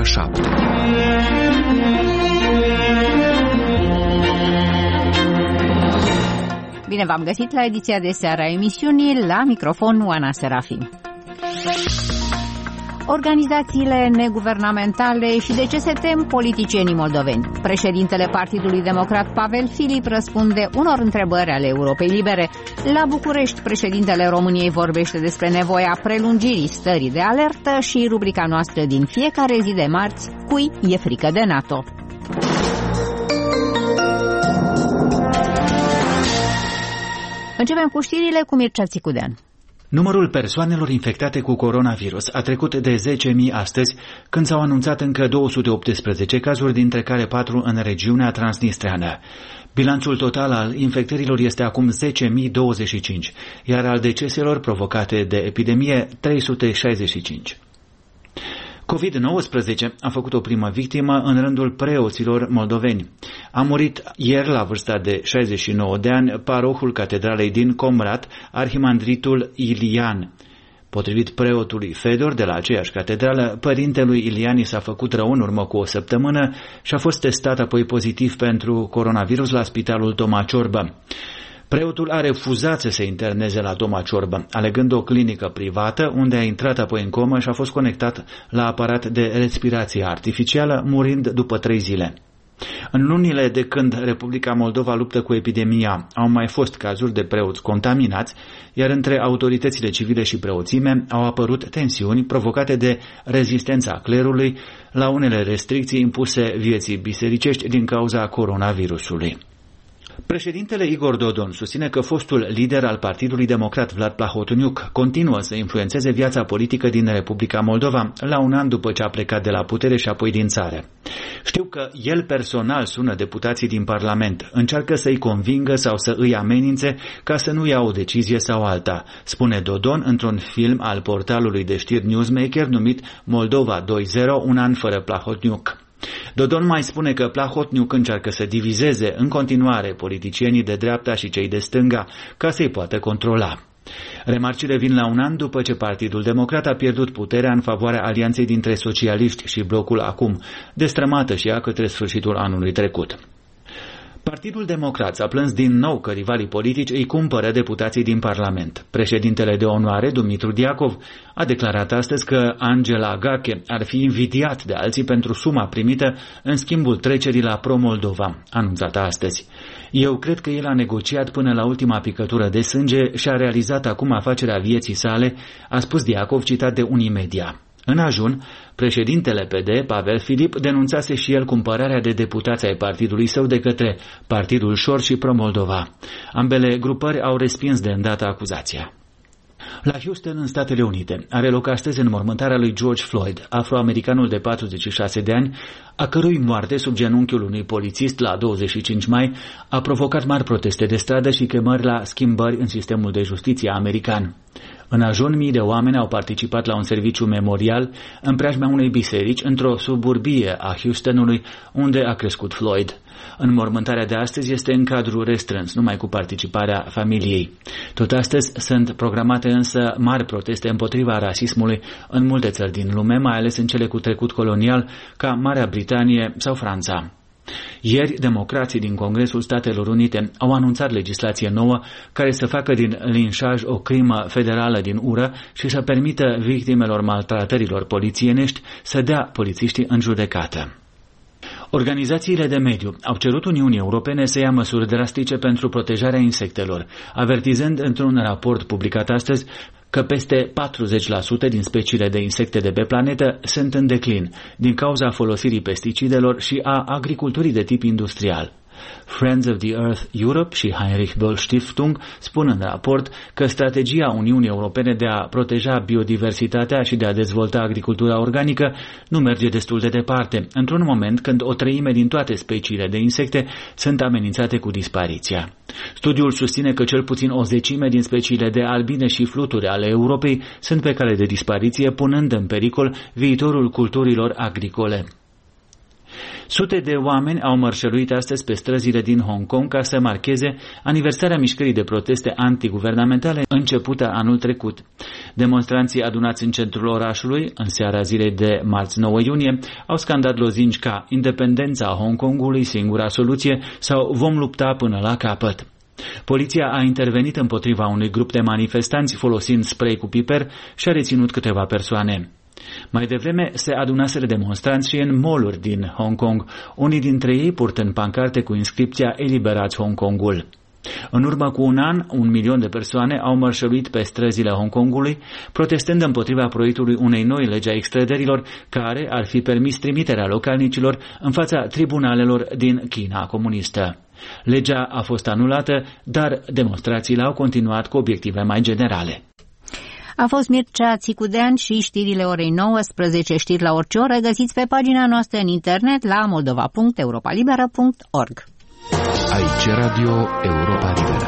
7. Bine v-am găsit la ediția de seară a emisiunii, la microfon Oana Serafim. Organizațiile neguvernamentale și de ce se tem politicienii moldoveni. Președintele Partidului Democrat Pavel Filip răspunde unor întrebări ale Europei Libere. La București, președintele României vorbește despre nevoia prelungirii stării de alertă și rubrica noastră din fiecare zi de marți, Cui e frică de NATO. Începem cu știrile cu Mircea Țicudean. Numărul persoanelor infectate cu coronavirus a trecut de 10.000 astăzi, când s-au anunțat încă 218 cazuri, dintre care 4 în regiunea transnistreană. Bilanțul total al infectărilor este acum 10.025, iar al deceselor provocate de epidemie 365. COVID-19 a făcut o primă victimă în rândul preoților moldoveni. A murit ieri, la vârsta de 69 de ani, parohul catedralei din Comrat, arhimandritul Ilian. Potrivit preotului Fedor de la aceeași catedrală, părintelui Ilian i s-a făcut rău în urmă cu o săptămână și a fost testat apoi pozitiv pentru coronavirus la spitalul Toma Ciorbă. Preotul a refuzat să se interneze la Toma Ciorbă, alegând o clinică privată, unde a intrat apoi în comă și a fost conectat la aparat de respirație artificială, murind după 3 zile. În lunile de când Republica Moldova luptă cu epidemia, au mai fost cazuri de preoți contaminați, iar între autoritățile civile și preoțime au apărut tensiuni provocate de rezistența clerului la unele restricții impuse vieții bisericești din cauza coronavirusului. Președintele Igor Dodon susține că fostul lider al Partidului Democrat Vlad Plahotniuc continuă să influențeze viața politică din Republica Moldova la un an după ce a plecat de la putere și apoi din țară. Știu că el personal sună deputații din Parlament, încearcă să-i convingă sau să îi amenințe ca să nu ia o decizie sau alta, spune Dodon într-un film al portalului de știri Newsmaker numit Moldova 2.0, un an fără Plahotniuc. Dodon mai spune că Plahotniuc încearcă să divizeze în continuare politicienii de dreapta și cei de stânga ca să-i poată controla. Remarcile vin la un an după ce Partidul Democrat a pierdut puterea în favoarea alianței dintre socialiști și blocul acum, destrămată și ea către sfârșitul anului trecut. Partidul Democrat a plâns din nou că rivalii politici îi cumpără deputații din Parlament. Președintele de onoare, Dumitru Diacov, a declarat astăzi că Angela Gache ar fi invidiat de alții pentru suma primită în schimbul trecerii la Pro-Moldova, anunțată astăzi. Eu cred că el a negociat până la ultima picătură de sânge și a realizat acum afacerea vieții sale, a spus Diacov, citat de Unimedia. În ajun, președintele PD, Pavel Filip, denunțase și el cumpărarea de deputați ai partidului său de către Partidul Șor și Pro-Moldova. Ambele grupări au respins de îndată acuzația. La Houston, în Statele Unite, are loc astăzi înmormântarea lui George Floyd, afroamericanul de 46 de ani, a cărui moarte sub genunchiul unui polițist la 25 mai a provocat mari proteste de stradă și chemări la schimbări în sistemul de justiție american. În ajun, mii de oameni au participat la un serviciu memorial în preajma unei biserici într-o suburbie a Houstonului, unde a crescut Floyd. Înmormântarea de astăzi este în cadru restrâns, numai cu participarea familiei. Tot astăzi sunt programate însă mari proteste împotriva rasismului în multe țări din lume, mai ales în cele cu trecut colonial, ca Marea Britanie sau Franța. Ieri, democrații din Congresul Statelor Unite au anunțat legislație nouă care să facă din linșaj o crimă federală din ură și să permită victimelor maltratărilor polițienești să dea polițiștii în judecată. Organizațiile de mediu au cerut Uniunii Europene să ia măsuri drastice pentru protejarea insectelor, avertizând într-un raport publicat astăzi că peste 40% din speciile de insecte de pe planetă sunt în declin din cauza folosirii pesticidelor și a agriculturii de tip industrial. Friends of the Earth Europe și Heinrich Böll Stiftung spun în raport că strategia Uniunii Europene de a proteja biodiversitatea și de a dezvolta agricultura organică nu merge destul de departe, într-un moment când o treime din toate speciile de insecte sunt amenințate cu dispariția. Studiul susține că cel puțin o zecime din speciile de albine și fluturi ale Europei sunt pe cale de dispariție, punând în pericol viitorul culturilor agricole. Sute de oameni au mărșăluit astăzi pe străzile din Hong Kong ca să marcheze aniversarea mișcării de proteste antiguvernamentale începută anul trecut. Demonstranții adunați în centrul orașului, în seara zilei de marți 9 iunie, au scandat lozinci ca "Independența Hong Kongului, singura soluție" sau "Vom lupta până la capăt". Poliția a intervenit împotriva unui grup de manifestanți folosind spray cu piper și a reținut câteva persoane. Mai devreme se adunaseră demonstranți și în mall-uri din Hong Kong, unii dintre ei purtând pancarte cu inscripția "Eliberați Hong Kongul". În urmă cu un an, 1 milion de persoane au mărșăluit pe străzile Hong Kongului, protestând împotriva proiectului unei noi legi a extrădărilor, care ar fi permis trimiterea localnicilor în fața tribunalelor din China comunistă. Legea a fost anulată, dar demonstrațiile au continuat cu obiective mai generale. A fost Mircea Țicudean și știrile orei 19, știri la orice oră, găsiți pe pagina noastră în internet la moldova.europalibera.org. Aici Radio Europa Liberă.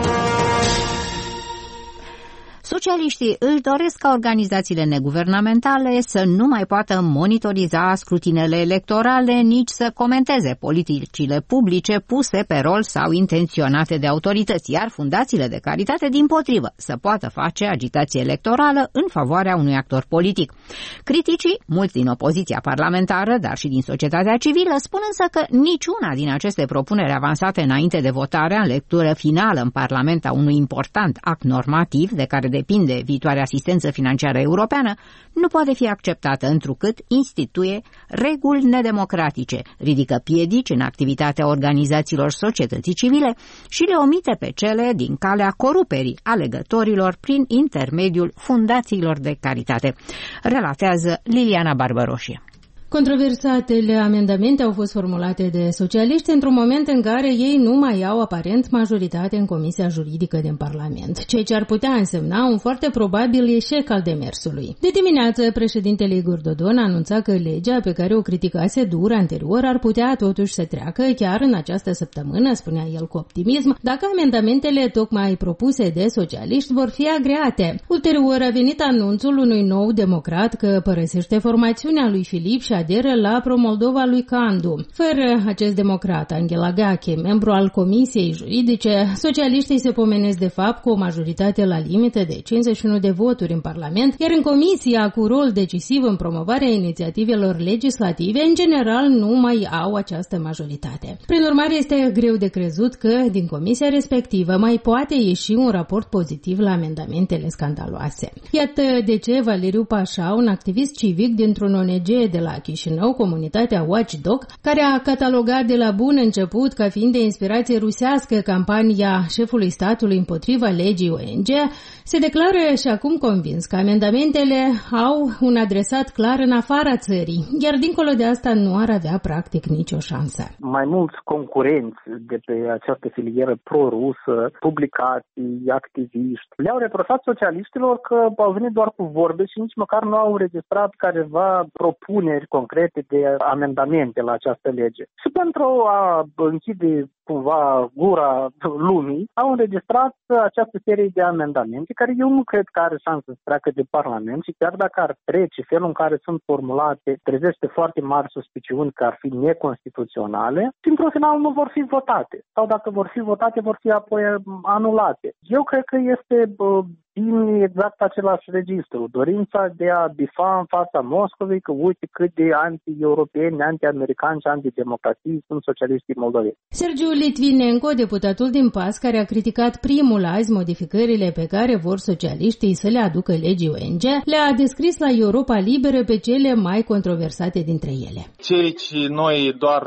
Socialiștii își doresc ca organizațiile neguvernamentale să nu mai poată monitoriza scrutinele electorale, nici să comenteze politicile publice puse pe rol sau intenționate de autorități, iar fundațiile de caritate, dimpotrivă, să poată face agitație electorală în favoarea unui actor politic. Criticii, mulți din opoziția parlamentară, dar și din societatea civilă, spun însă că niciuna din aceste propuneri avansate înainte de votarea în lectură finală în Parlament a unui important act normativ de care depinde viitoarea asistență financiară europeană, nu poate fi acceptată întrucât instituie reguli nedemocratice, ridică piedici în activitatea organizațiilor societății civile și le omite pe cele din calea coruperii alegătorilor prin intermediul fundațiilor de caritate, relatează Liliana Barbaroșie. Controversatele amendamente au fost formulate de socialiști într-un moment în care ei nu mai au aparent majoritate în Comisia Juridică din Parlament, ceea ce ar putea însemna un foarte probabil eșec al demersului. De dimineață, președintele Igor Dodon anunța că legea pe care o criticase dur anterior ar putea totuși să treacă chiar în această săptămână, spunea el cu optimism, dacă amendamentele tocmai propuse de socialiști vor fi agreate. Ulterior a venit anunțul unui nou democrat că părăsește formațiunea lui Filip și aderă la Pro-Moldova lui Candu. Fără acest democrat, Angela Gache, membru al Comisiei Juridice, socialiștii se pomenesc de fapt cu o majoritate la limită de 51 de voturi în Parlament, iar în Comisia cu rol decisiv în promovarea inițiativelor legislative, în general nu mai au această majoritate. Prin urmare, este greu de crezut că din comisia respectivă mai poate ieși un raport pozitiv la amendamentele scandaloase. Iată de ce Valeriu Pașa, un activist civic dintr-un ONG de la Chișinău, comunitatea Watchdog, care a catalogat de la bun început ca fiind de inspirație rusească campania șefului statului împotriva legii ONG, se declară și acum convins că amendamentele au un adresat clar în afara țării, iar dincolo de asta nu ar avea practic nicio șansă. Mai mulți concurenți de pe această filieră pro-rusă, publicații, activiști, le-au reproșat socialiștilor că au venit doar cu vorbe și nici măcar nu au înregistrat careva propuneri concrete de amendamente la această lege. Și pentru a închide cumva gura lumii, au înregistrat această serie de amendamente care eu nu cred că are șansă să treacă de Parlament și chiar dacă ar trece, felul în care sunt formulate trezește foarte mari suspiciuni că ar fi neconstituționale și într-un final nu vor fi votate. Sau dacă vor fi votate, vor fi apoi anulate. Eu cred că este din exact același registru, dorința de a bifa în fața Moscovei că uite cât de anti-europeni, anti-americani și anti-democrații sunt socialiștii moldoveni. Sergiu Litvinenko, deputatul din PAS, care a criticat primul azi modificările pe care vor socialiștii să le aducă legii ONG, le-a descris la Europa Liberă pe cele mai controversate dintre ele. Ceea ce noi doar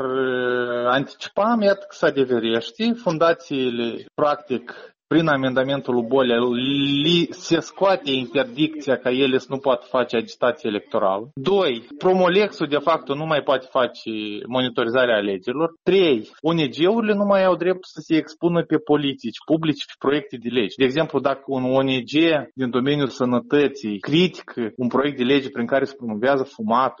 anticipam, iată că se adeverește, fundațiile, practic, prin amendamentul Bolea, se scoate interdicția ca ele să nu poată face agitație electorală. 2. Promolexul, de fapt, nu mai poate face monitorizarea alegerilor. 3. ONG-urile nu mai au dreptul să se expună pe politici publici, pe proiecte de lege. De exemplu, dacă un ONG din domeniul sănătății critică un proiect de lege prin care se promovează fumatul,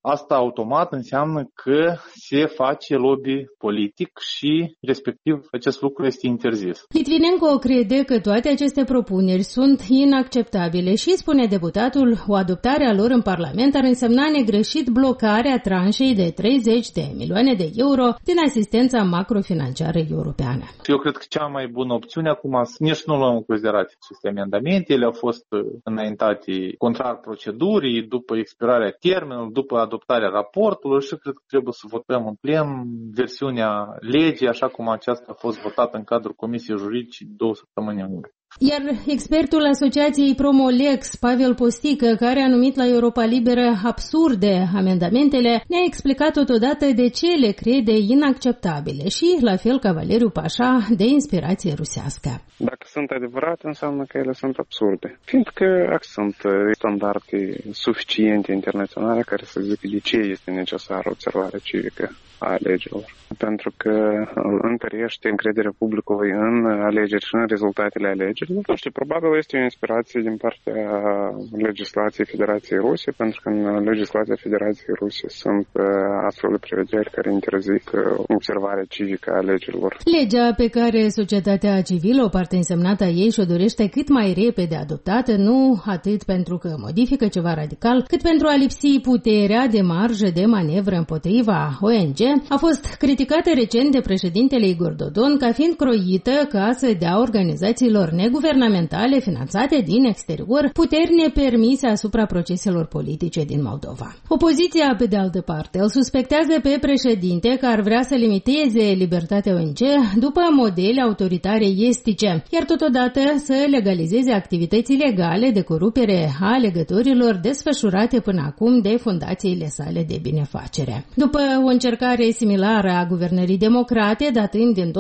asta automat înseamnă că se face lobby politic și, respectiv, acest lucru este interzis. Litvinenko crede că toate aceste propuneri sunt inacceptabile și, spune deputatul, o adoptare a lor în Parlament ar însemna negreșit blocarea tranșei de 30 de milioane de euro din asistența macrofinanciară europeană. Eu cred că cea mai bună opțiune acum, nici nu luăm în considerare aceste amendamente, ele au fost înaintate contrar procedurii, după expirarea termenului, după adoptarea raportului și cred că trebuie să votăm în plen versiunea legii, așa cum aceasta a fost votată în cadrul Comisiei Juridice 2 săptămâni în urmă. Iar expertul Asociației Promolex, Pavel Postică, care a numit la Europa Liberă absurde amendamentele, ne-a explicat totodată de ce le crede inacceptabile și, la fel ca Valeriu Pașa, de inspirație rusească. Dacă sunt adevărate, înseamnă că ele sunt absurde, fiindcă sunt standarde suficiente internaționale care să zică de ce este necesară observarea civică a alegerilor. Pentru că întărește încrederea publicului în alegeri și în rezultatele alegerilor. Și probabil este o inspirație din partea legislației Federației Ruse, pentru că în legislația Federației Ruse sunt astfel de prevederi care interzic observarea civică a alegerilor. Legea pe care societatea civilă, o parte însemnată a ei, și-o dorește cât mai repede adoptată, nu atât pentru că modifică ceva radical, cât pentru a lipsi puterea de marjă de manevră împotriva ONG, a fost criticată recent de președintele Igor Dodon ca fiind croită ca să dea organizațiilor neguvernamentale finanțate din exterior puteri nepermise asupra proceselor politice din Moldova. Opoziția, pe de altă parte, îl suspectează pe președinte că ar vrea să limiteze libertatea ONG după modele autoritare estice, iar totodată să legalizeze activități ilegale de corupere a alegătorilor desfășurate până acum de fundațiile sale de binefacere. După o încercare similară a guvernării democrate, datând din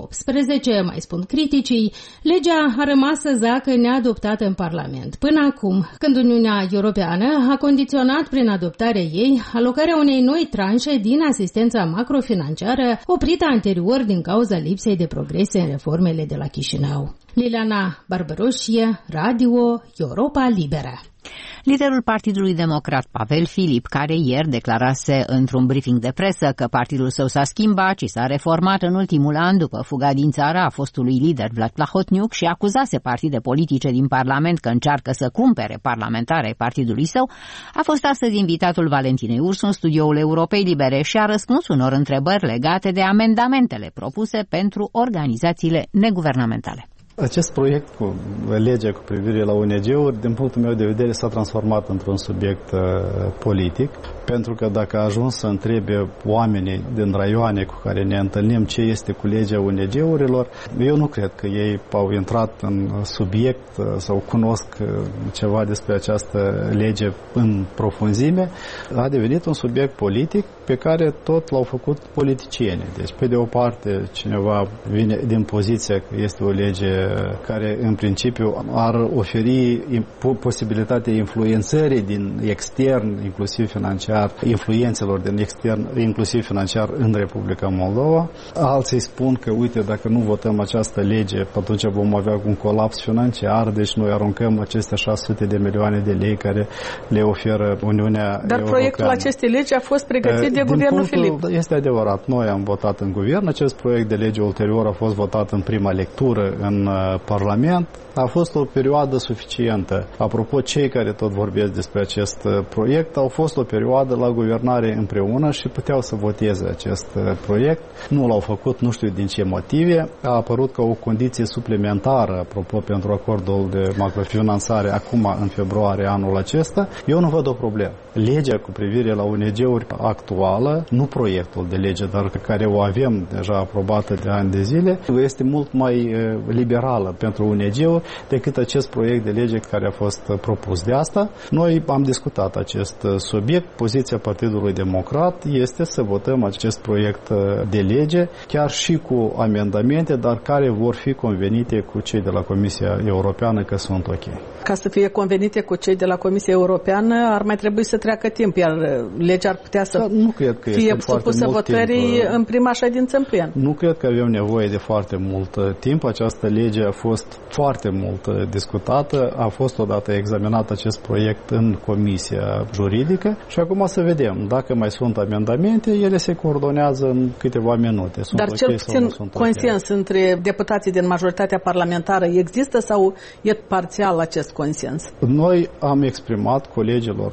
2018, mai spun criticii, legea a rămas să zacă neadoptată în Parlament. Până acum, când Uniunea Europeană a condiționat prin adoptarea ei alocarea unei noi tranșe din asistența macrofinanciară, oprită anterior din cauza lipsei de progrese în reformele de la Chișinău. Liliana Barbaroșie, Radio Europa Liberă. Liderul Partidului Democrat, Pavel Filip, care ieri declarase într-un briefing de presă că partidul său s-a schimbat și s-a reformat în ultimul an după fuga din țară a fostului lider Vlad Plahotniuc și acuzase partide politice din Parlament că încearcă să cumpere parlamentari ai partidului său, a fost astăzi invitatul Valentinei Ursu în studioul Europei Libere și a răspuns unor întrebări legate de amendamentele propuse pentru organizațiile neguvernamentale. Acest proiect cu legea cu privire la ONG-uri, din punctul meu de vedere, s-a transformat într-un subiect politic, pentru că dacă a ajuns să întrebe oamenii din raioane cu care ne întâlnim ce este cu legea ONG-urilor, eu nu cred că ei au intrat în subiect sau cunosc ceva despre această lege în profunzime. A devenit un subiect politic pe care tot l-au făcut politicienii. Deci, pe de o parte, cineva vine din poziția că este o lege care, în principiu, ar oferi posibilitatea influențării din extern, inclusiv financiar, influențelor din extern, inclusiv financiar, în Republica Moldova. Alții spun că, uite, dacă nu votăm această lege, atunci vom avea un colaps financiar, deci noi aruncăm aceste 600 de milioane de lei care le oferă Uniunea Europeană. Dar proiectul acestei legi a fost pregătit de guvernul Filip. Este adevărat. Noi am votat în guvern. Acest proiect de lege ulterior a fost votat în prima lectură în Parlament. A fost o perioadă suficientă. Apropo, cei care tot vorbesc despre acest proiect au fost o perioadă la guvernare împreună și puteau să voteze acest proiect. Nu l-au făcut, nu știu din ce motive. A apărut ca o condiție suplimentară, apropo, pentru acordul de macrofinanțare acum în februarie anul acesta. Eu nu văd o problemă. Legea cu privire la ONG-uri actuală, nu proiectul de lege, dar care o avem deja aprobată de ani de zile, este mult mai liberală pentru ONG-uri decât acest proiect de lege care a fost propus. De asta, noi am discutat acest subiect. Poziția Partidului Democrat este să votăm acest proiect de lege, chiar și cu amendamente, dar care vor fi convenite cu cei de la Comisia Europeană că sunt ok. Ca să fie convenite cu cei de la Comisia Europeană, ar mai trebui să treacă timp, iar legea ar putea să nu cred că fie supusă votării în prima ședință în plen. Nu cred că avem nevoie de foarte mult timp. Această lege lege a fost foarte mult discutată, a fost odată examinat acest proiect în Comisia Juridică și acum să vedem dacă mai sunt amendamente, ele se coordonează în câteva minute. Sunt dar cel puțin consens între deputații din majoritatea parlamentară există sau e parțial acest consens? Noi am exprimat colegilor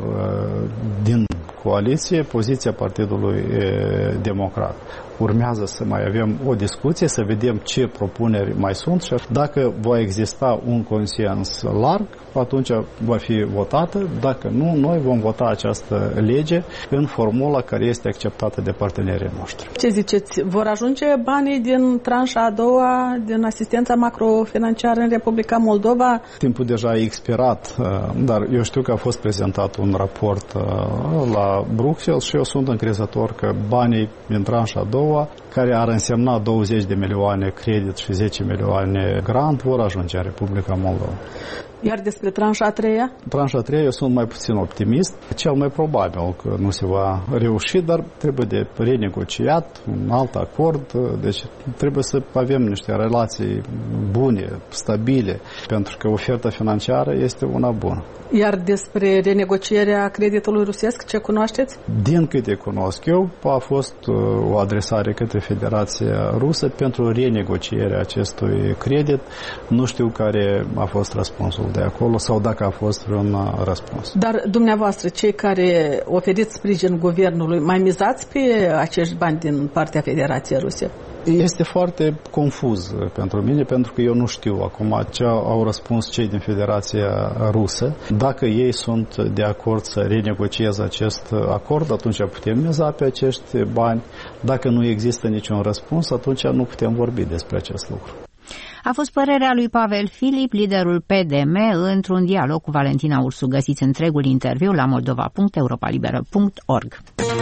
din coaliție poziția Partidului Democrat. Urmează să mai avem o discuție, să vedem ce propuneri mai sunt și dacă va exista un consens larg, atunci va fi votată. Dacă nu, noi vom vota această lege în formula care este acceptată de partenerii noștri. Ce ziceți? Vor ajunge banii din tranșa a doua, din asistența macrofinanciară în Republica Moldova? Timpul deja a expirat, dar eu știu că a fost prezentat un raport la Bruxelles și eu sunt încrezător că banii din tranșa a doua, care ar însemna 20 de milioane credit și 10 milioane grant, vor ajunge în Republica Moldova. Iar despre tranșa a treia? Tranșa a treia eu sunt mai puțin optimist. Cel mai probabil că nu se va reuși, dar trebuie de renegociat un alt acord. Deci trebuie să avem niște relații bune, stabile, pentru că oferta financiară este una bună. Iar despre renegocierea creditului rusesc, ce cunoașteți? Din câte cunosc eu, a fost o adresare către Federația Rusă pentru renegocierea acestui credit. Nu știu care a fost răspunsul de acolo sau dacă a fost vreun răspuns. Dar dumneavoastră, cei care oferiți sprijin guvernului, mai mizați pe acești bani din partea Federației Ruse? Este foarte confuz pentru mine, pentru că eu nu știu acum ce au răspuns cei din Federația Rusă. Dacă ei sunt de acord să renegocieze acest acord, atunci putem miza pe acești bani. Dacă nu există niciun răspuns, atunci nu putem vorbi despre acest lucru. A fost părerea lui Pavel Filip, liderul PDM, într-un dialog cu Valentina Ursu. Găsiți întregul interviu la moldova.europalibera.org.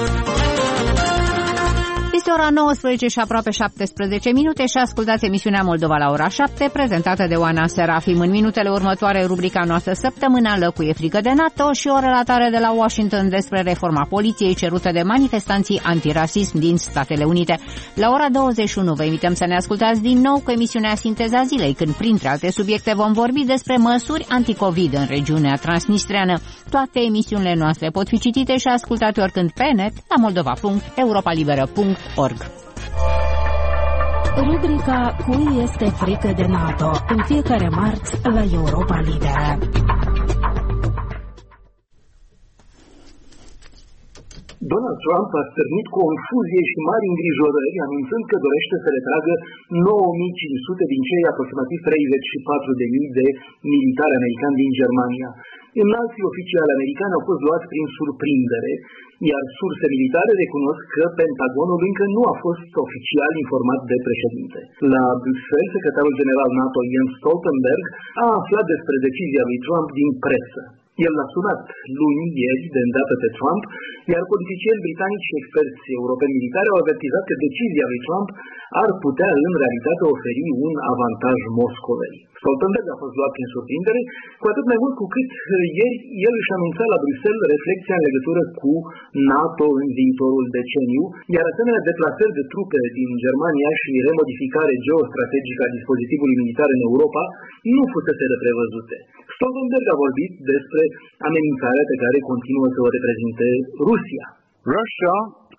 Este ora 19 și aproape 17 minute și ascultați emisiunea Moldova la ora 7, prezentată de Oana Serafim. În minutele următoare, rubrica noastră săptămânală cu E frică de NATO și o relatare de la Washington despre reforma poliției cerută de manifestanții antirasism din Statele Unite. La ora 21 vă invităm să ne ascultați din nou cu emisiunea Sinteza Zilei, când, printre alte subiecte, vom vorbi despre măsuri anticovid în regiunea transnistreană. Toate emisiunile noastre pot fi citite și ascultate oricând pe net la moldova.europalibera.org. Rubrica Cui este frică de NATO, în fiecare marți la Europa Liberă. Donald Trump a stârnit confuzie și mari îngrijorări, anunțând că dorește să retragă 9.500 din cei aproximativ 34.000 de militari americani din Germania. Înalții oficiali americani au fost luați prin surprindere, iar surse militare recunosc că Pentagonul încă nu a fost oficial informat de președinte. La Bruxelles, secretarul general NATO Jens Stoltenberg a aflat despre decizia lui Trump din presă. El l-a sunat ieri de îndată pe Trump, iar politicieni britanici și experți europeni militari au avertizat că decizia lui Trump ar putea în realitate oferi un avantaj Moscovei. Stoltenberg a fost luat prin surprindere, cu atât mai mult cu cât ieri el își anunța la Bruxelles reflexia în legătură cu NATO în viitorul deceniu, iar asemenea deplasări de trupe din Germania și remodificare geostrategică a dispozitivului militar în Europa nu fusese prevăzute. Stoltenberg a vorbit despre amenințarea pe care continuă să o reprezinte Rusia. Russia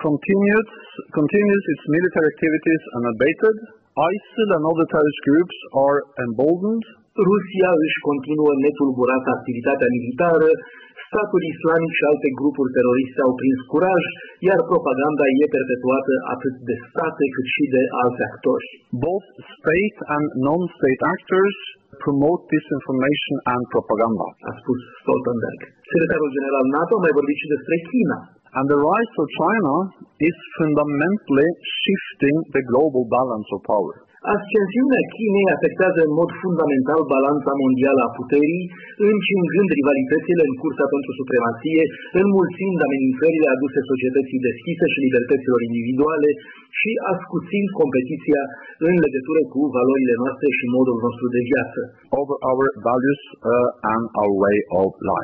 continues its military activities unabated. ISIL and other terrorist groups are emboldened. Rusia își continuă netulburată activitatea militară, statul islamic și alte grupuri teroriste au prins curaj, iar propaganda e perpetuată atât de state cât și de alți actori. Both state and non-state actors promote disinformation and propaganda, a spus Stoltenberg. Secretarul general NATO a mai vorbit și despre China. And the rise of China is fundamentally shifting the global balance of power. Ascensiunea Chinei afectează în mod fundamental balanța mondială a puterii, încingând rivalitățile în cursa pentru supremație, înmulțind amenințările aduse societății deschise și libertăților individuale și ascuțind competiția în legătură cu valorile noastre și modul nostru de viață. Over our values and our way of life.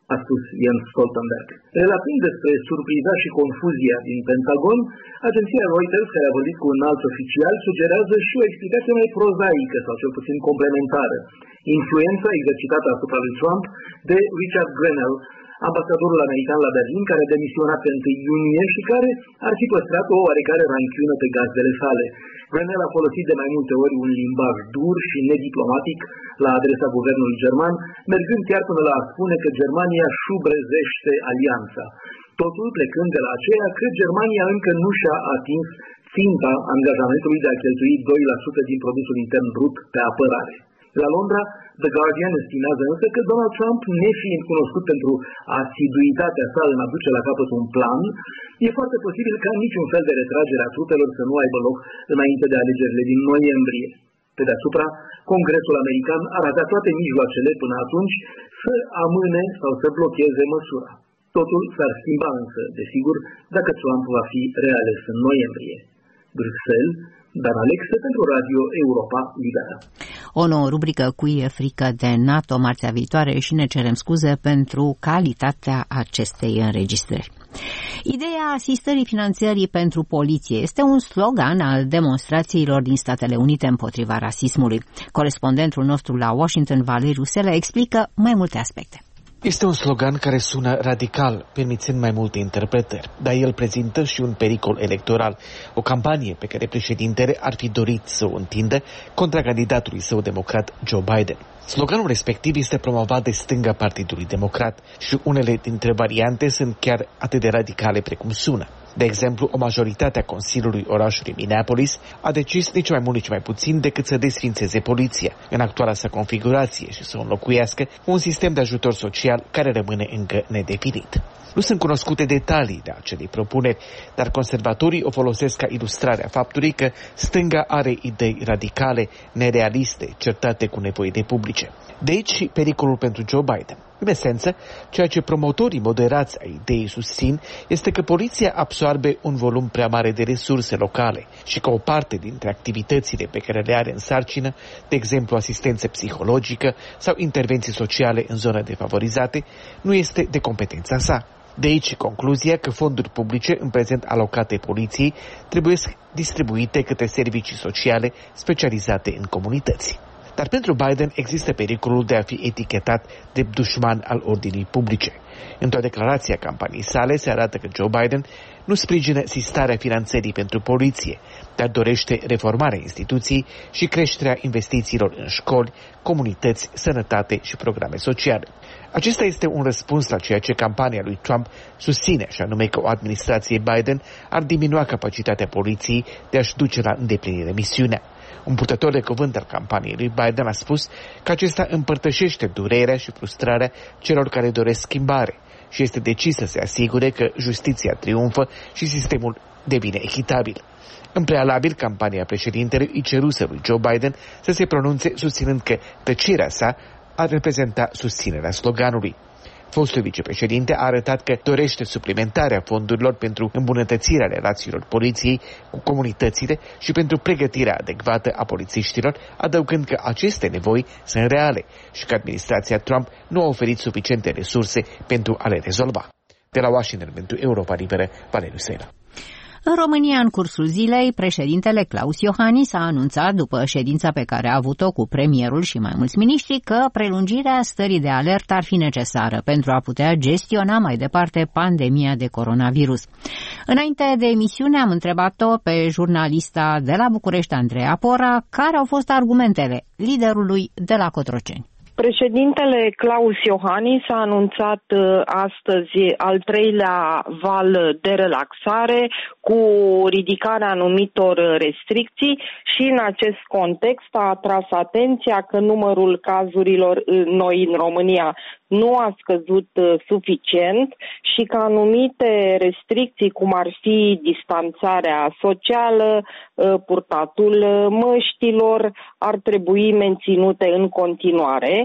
a spus Jens Stoltenberg. Relatând despre surpriza și confuzia din Pentagon, agenția Reuters, care a vorbit cu un alt oficial, sugerează și o explicație mai prozaică sau cel puțin complementară. Influența exercitată asupra lui Trump de Richard Grenell, ambasadorul american la Berlin, care a demisionat pe 1 iunie și care ar fi păstrat o oarecare ranchiună pe gazdele sale. Grenell a folosit de mai multe ori un limbaj dur și nediplomatic la adresa guvernului german, mergând chiar până la a spune că Germania șubrezește alianța. Totul plecând de la aceea că Germania încă nu și-a atins ținta angajamentului de a cheltui 2% din produsul intern brut pe apărare. La Londra, The Guardian estimează însă că Donald Trump, nefiind cunoscut pentru asiduitatea sa în a duce la capăt un plan, e foarte posibil ca niciun fel de retragere a trupelor să nu aibă loc înainte de alegerile din noiembrie. Pe deasupra, Congresul american ar avea toate mijloacele până atunci să amâne sau să blocheze măsura. Totul s-ar schimba însă, desigur, dacă Trump va fi reales în noiembrie. Bruxelles, Dan Alexe pentru Radio Europa Liberă. O nouă rubrică cu e frică de NATO marțea viitoare și ne cerem scuze pentru calitatea acestei înregistrări. Ideea asistării finanțării pentru poliție este un slogan al demonstrațiilor din Statele Unite împotriva rasismului. Corespondentul nostru la Washington, Valeriu Sele, explică mai multe aspecte. Este un slogan care sună radical, permițând mai multe interpretări, dar el prezintă și un pericol electoral, o campanie pe care președintele ar fi dorit să o întindă contra candidatului său democrat Joe Biden. Sloganul respectiv este promovat de stânga Partidului Democrat și unele dintre variante sunt chiar atât de radicale precum sună. De exemplu, o majoritate a Consiliului orașului Minneapolis a decis nici mai mult, nici mai puțin decât să desfințeze poliția în actuala sa configurație și să o înlocuiască cu un sistem de ajutor social care rămâne încă nedefinit. Nu sunt cunoscute detalii de acelei propuneri, dar conservatorii o folosesc ca ilustrare a faptului că stânga are idei radicale, nerealiste, certate cu nevoile publice. De aici și pericolul pentru Joe Biden. În esență, ceea ce promotorii moderați ai ideii susțin este că poliția absorbe un volum prea mare de resurse locale și că o parte dintre activitățile pe care le are în sarcină, de exemplu asistență psihologică sau intervenții sociale în zone defavorizate, nu este de competența sa. De aici concluzia că fonduri publice în prezent alocate poliției trebuie distribuite către servicii sociale specializate în comunități. Dar pentru Biden există pericolul de a fi etichetat de dușman al ordinii publice. Într-o declarație a campaniei sale se arată că Joe Biden nu sprijină sistarea finanțării pentru poliție, dar dorește reformarea instituției și creșterea investițiilor în școli, comunități, sănătate și programe sociale. Acesta este un răspuns la ceea ce campania lui Trump susține, și anume că o administrație Biden ar diminua capacitatea poliției de a-și duce la îndeplinire misiunea. Un purtător de cuvânt al campaniei lui Biden a spus că acesta împărtășește durerea și frustrarea celor care doresc schimbare și este decis să se asigure că justiția triumfă și sistemul devine echitabil. În prealabil, campania președintelui îi ceruse lui Joe Biden să se pronunțe susținând că tăcerea sa ar reprezenta susținerea sloganului. Fostul vicepreședinte a arătat că dorește suplimentarea fondurilor pentru îmbunătățirea relațiilor poliției cu comunitățile și pentru pregătirea adecvată a polițiștilor, adăugând că aceste nevoi sunt reale și că administrația Trump nu a oferit suficiente resurse pentru a le rezolva. De la Washington pentru Europa Liberă, Valeriu Sela. În România, în cursul zilei, președintele Claus Iohannis a anunțat, după ședința pe care a avut-o cu premierul și mai mulți miniștri, că prelungirea stării de alertă ar fi necesară pentru a putea gestiona mai departe pandemia de coronavirus. Înainte de emisiune am întrebat-o pe jurnalista de la București, Andreea Pora, care au fost argumentele liderului de la Cotroceni. Președintele Claus Iohannis a anunțat astăzi al treilea val de relaxare cu ridicarea anumitor restricții și în acest context a atras atenția că numărul cazurilor noi în România nu a scăzut suficient și că anumite restricții, cum ar fi distanțarea socială, purtatul măștilor, ar trebui menținute în continuare.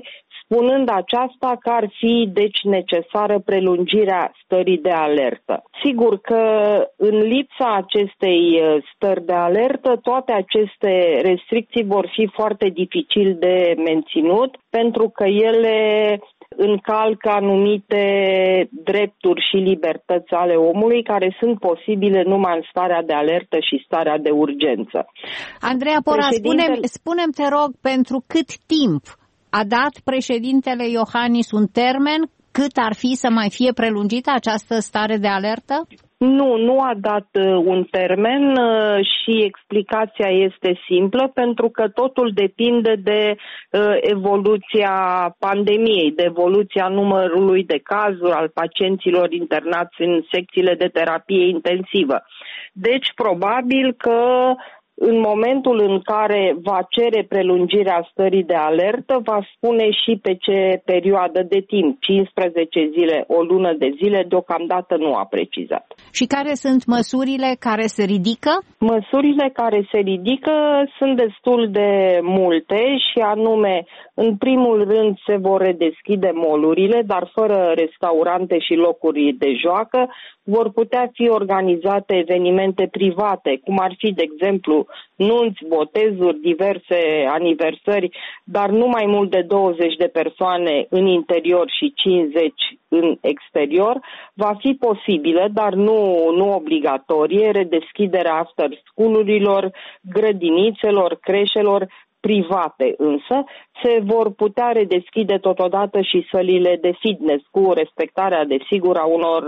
spunând aceasta că ar fi deci necesară prelungirea stării de alertă. Sigur că în lipsa acestei stări de alertă, toate aceste restricții vor fi foarte dificil de menținut, pentru că ele încalcă anumite drepturi și libertăți ale omului care sunt posibile numai în starea de alertă și starea de urgență. Andreea Pora, spune-mi, te rog, pentru cât timp a dat președintele Iohannis un termen cât ar fi să mai fie prelungită această stare de alertă? Nu a dat un termen și explicația este simplă, pentru că totul depinde de evoluția pandemiei, de evoluția numărului de cazuri al pacienților internați în secțiile de terapie intensivă. Deci, probabil că în momentul în care va cere prelungirea stării de alertă, va spune și pe ce perioadă de timp, 15 zile, o lună de zile, deocamdată nu a precizat. Și care sunt măsurile care se ridică? Măsurile care se ridică sunt destul de multe și anume, în primul rând se vor redeschide mall-urile, dar fără restaurante și locuri de joacă. Vor putea fi organizate evenimente private, cum ar fi, de exemplu, nunți, botezuri, diverse aniversări, dar nu mai mult de 20 de persoane în interior și 50 în exterior. Va fi posibilă, dar nu obligatorie, redeschiderea after school-urilor, grădinițelor, creșelor, private însă. Se vor putea redeschide totodată și sălile de fitness cu respectarea, desigur, a unor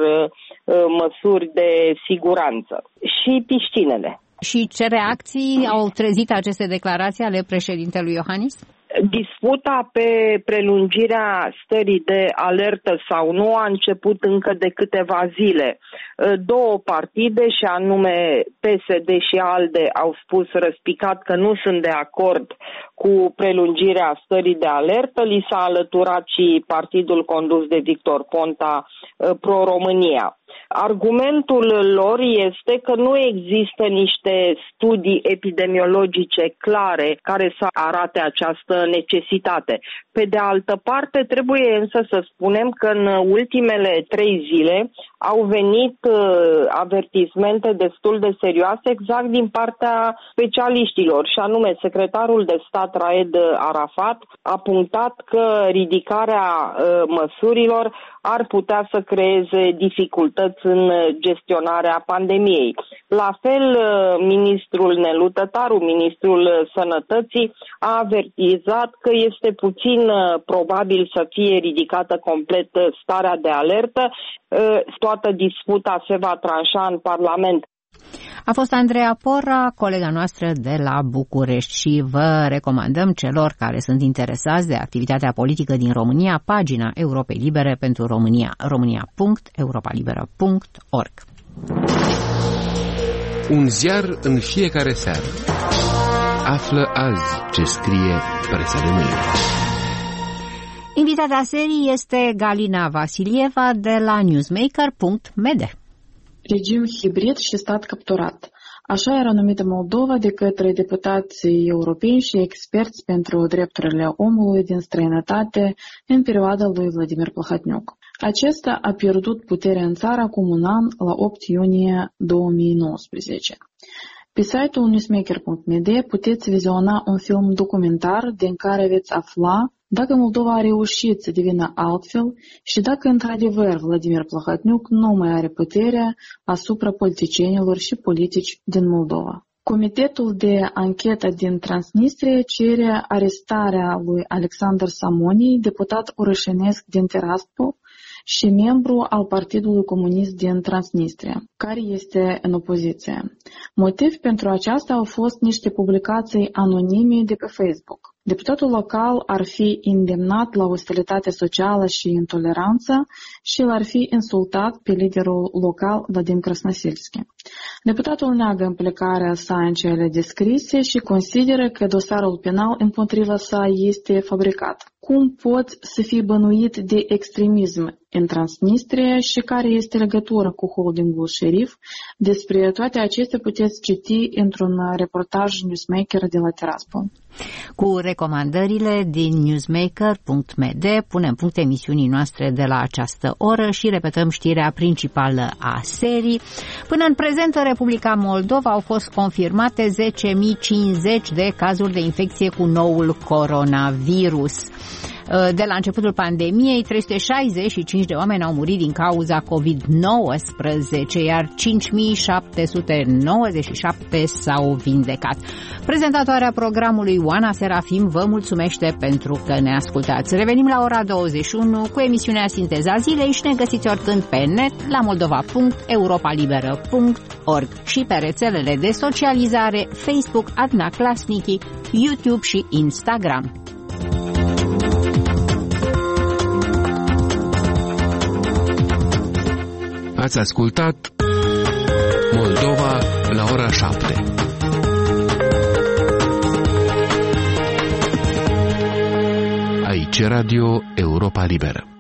măsuri de siguranță și piscinele. Și ce reacții au trezit aceste declarații ale președintelui Iohannis? Disputa pe prelungirea stării de alertă sau nu a început încă de câteva zile. Două partide, și anume PSD și ALDE, au spus răspicat că nu sunt de acord cu prelungirea stării de alertă. Li s-a alăturat și partidul condus de Victor Ponta, Pro-România. Argumentul lor este că nu există niște studii epidemiologice clare care să arate această necesitate. Pe de altă parte, trebuie însă să spunem că în ultimele 3 zile au venit avertismente destul de serioase exact din partea specialiștilor, și anume secretarul de stat Raed Arafat a punctat că ridicarea măsurilor ar putea să creeze dificultăți în gestionarea pandemiei. La fel, ministrul Nelu Tătaru, ministrul Sănătății, a avertizat că este puțin probabil să fie ridicată complet starea de alertă. Toată disputa se va tranșa în Parlament. A fost Andreea Pora, colega noastră de la București, și vă recomandăm celor care sunt interesați de activitatea politică din România pagina Europei Libere pentru România, românia.europalibera.org. Un ziar în fiecare seară. Află azi ce scrie presa de mâine. Invitata serii este Galina Vasilieva de la newsmaker.md. Regim hibrid și stat capturat. Așa era numită Moldova de către deputații europeni și experți pentru drepturile omului din străinătate în perioada lui Vladimir Plahotniuc. Acesta a pierdut puterea în țară acum un an, la 8 iunie 2019. Pe site-ul newsmaker.md puteți viziona un film documentar din care veți afla dacă Moldova a reușit să devină altfel și dacă într-adevăr Vladimir Plahotniuc nu mai are puterea asupra politicienilor și politici din Moldova. Comitetul de anchetă din Transnistria cere arestarea lui Alexander Samoni, deputat orășenesc din Tiraspol și membru al Partidului Comunist din Transnistria, care este în opoziție. Motiv pentru aceasta au fost niște publicații anonime de pe Facebook. Deputatul local ar fi îndemnat la ostilitate socială și intoleranță și l-ar fi insultat pe liderul local Vadim Krasnoselski. Deputatul neagă implicarea sa în cele descrise și consideră că dosarul penal împotriva sa este fabricat. Cum poți să fii bănuit de extremism în Transnistria și care este legătura cu holdingul Sherif. Despre toate acestea puteți citi într-un reportaj Newsmaker de la Tiraspol. Cu recomandările din newsmaker.md punem punct emisiunii noastre de la această oră și repetăm știrea principală a serii. Până în prezent, în Republica Moldova au fost confirmate 10.050 de cazuri de infecție cu noul coronavirus. De la începutul pandemiei, 365 de oameni au murit din cauza COVID-19, iar 5.797 s-au vindecat. Prezentatoarea programului Oana Serafim vă mulțumește pentru că ne ascultați. Revenim la ora 21 cu emisiunea Sinteza Zilei și ne găsiți oricând pe net la moldova.europalibera.org și pe rețelele de socializare Facebook, Adna Klasniki, YouTube și Instagram. Ați ascultat Moldova la ora 7. Aici Radio Europa Liberă.